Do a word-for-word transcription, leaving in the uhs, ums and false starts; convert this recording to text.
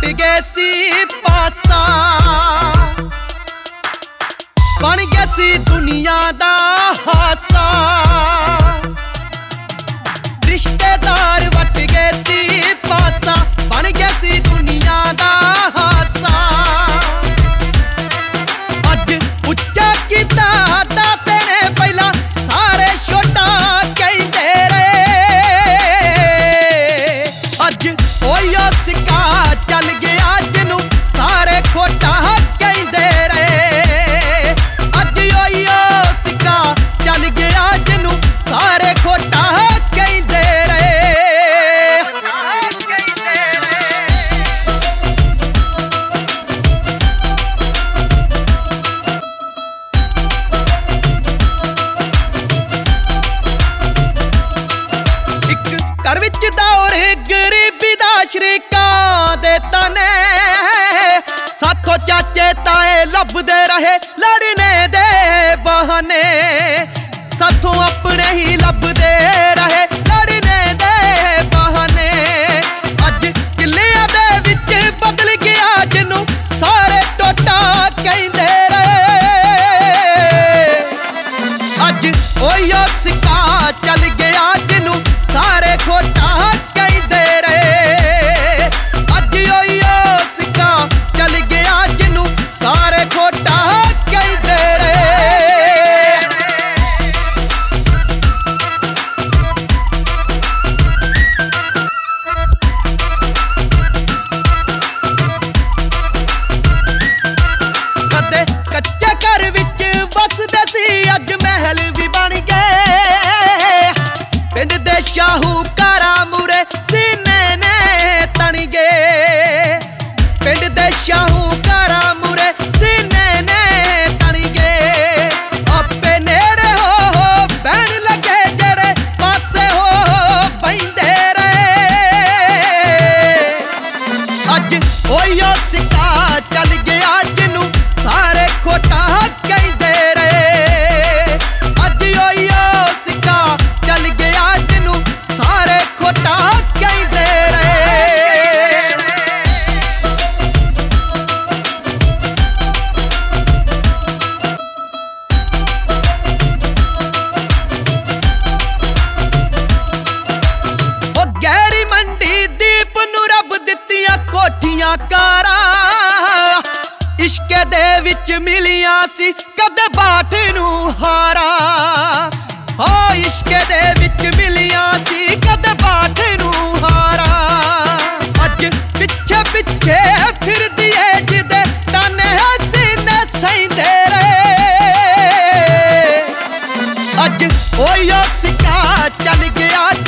गए सी पासा, बन गया सी दुनिया दा हासा। रिश्तेदार वट गए सी पासा, बन गया सी दुनिया दा हासा। अज उच्चा कीता दाते ने पहला सारे छोटा कहंदे रहे। अज ओयो सिक्का चल गया जिन्नू सारे खोटा कहंदे रहे। अज ओयो सिक्का चल गया जिन्नू सारे खोटा कहंदे रहे। एक घर विच दौर गरीबी दा शरीकां दे ताने, साथों चाचे ताए लभदे रहे लड़ने दे बहाने। साथों अपने ही लभदे रहे लड़ने दे बहाने। अज किलियां दे विच बदल गया जिन्नू सारे टोटा कहंदे रहे। अज ओयो सिक्का चल गया जिन्नू सारे खोटा कहंदे रहे। अज ओयो सिक्का चल गया जिन्नू सारे खोटा कहंदे रहे। कदे कच्चे घर विच बसदे सी अज महल भी बन गए। पिंड दे शाहूकारा मुरे सीने ने तन गए। पिंड दे शाहूकारा मुरे सीने ने तन गए। आपे नेड़े हो हो बैण लगे जेड़े पासे हो बहिंदे रहे। अज ओयो सिक्का चल गया जिन्नू सारे खोटा कहंदे रहे। अज ओयो सिक्का चल गया जिन्नू सारे खोटा कहंदे रहे। ओ गहरी मंडी दीप नू रब दित्तियां कोठियां कारा। इश्के दे विच मिलियां सी कदे बाट नू हारा। ओ इश्के दे विच मिलियां सी कदे बाट नू हारा। अज पिछे पिछे फिरदी है जिदे ताने सीने सहिंदे रहे। अज ओयो सिक्का चल गया